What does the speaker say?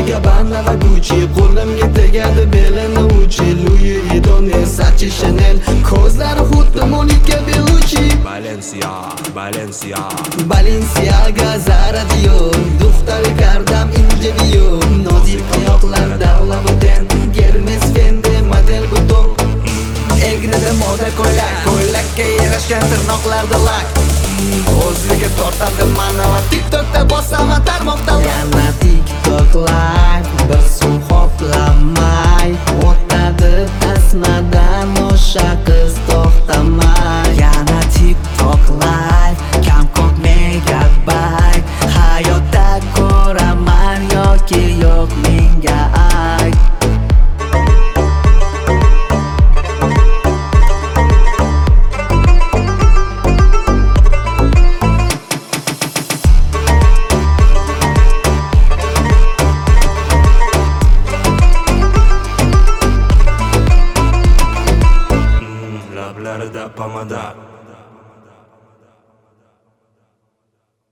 Gabbana va Gucci, qo'limga tegadi belini uchi. Louis Vuitton, Versace, Chanel, ko'zlari xuddi Monica Bellucci. Balenciaga, Zara, Dior, Duxta, Ricardam, ince Dior. Nozik oyoqlarda Louboutin, Hermes, Fendi, model buton. Egnida moda ko'ylakka yarashgan tirnoqlarda lak. O'ziga tortadi mana va TikTokda bosaman tarmoqda. Yana TikTok live, bir suv hoplamay o'tadi tasmadan o'sha qiz to'xtamay. Yana TikTok live, kam ko'p megabayt. Hayotda ko'raman yoki yo'q menga ay. Lablarida pomada,